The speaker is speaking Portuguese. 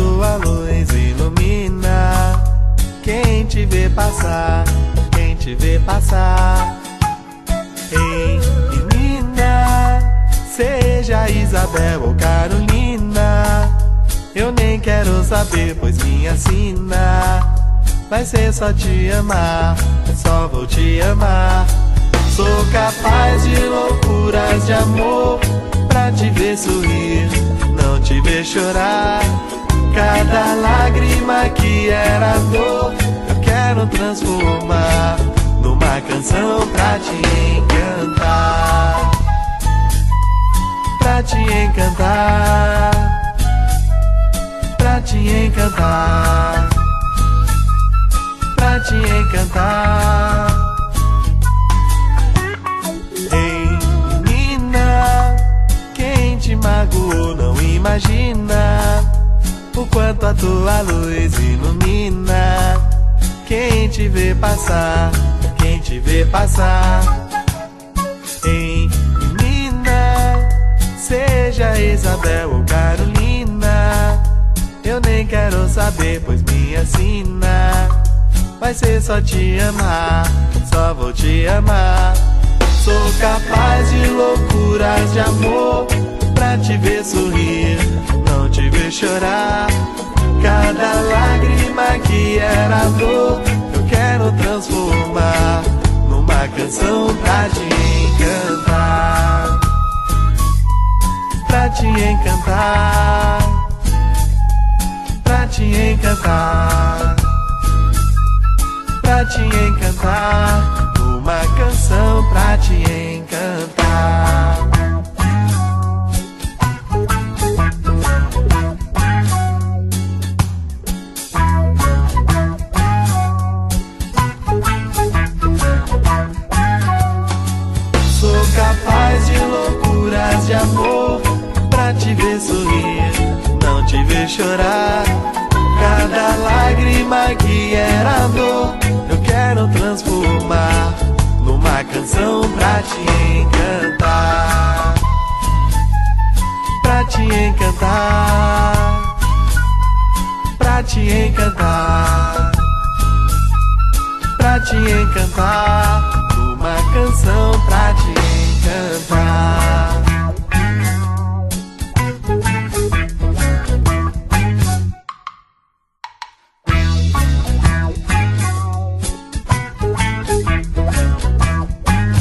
tua luz ilumina quem te vê passar, quem te vê passar. Ei, menina, seja Isabel ou Carolina, eu nem quero saber, pois minha sina vai ser só te amar, só vou te amar. Sou capaz de loucuras de amor pra te ver sorrir, não te ver chorar. Cada lágrima que era dor eu quero transformar numa canção pra te encantar, pra te encantar, pra te encantar, pra te encantar. Ei, menina, quem te magoou não imagina o quanto a tua luz ilumina quem te vê passar, quem te vê passar. Ei, menina, seja Isabel ou Carolina, eu nem quero saber, pois minha sina vai ser só te amar, só vou te amar. Sou capaz de loucuras de amor pra te ver sorrir, não te ver chorar. Cada lágrima que era dor eu quero transformar numa canção pra te encantar, pra te encantar, pra te encantar, pra te encantar, uma canção pra te encantar. Sou capaz de loucuras de amor pra te ver sorrir, não te ver chorar. Cada lágrima que era dor eu quero transformar numa canção pra te encantar, pra te encantar, pra te encantar, pra te encantar, uma canção pra te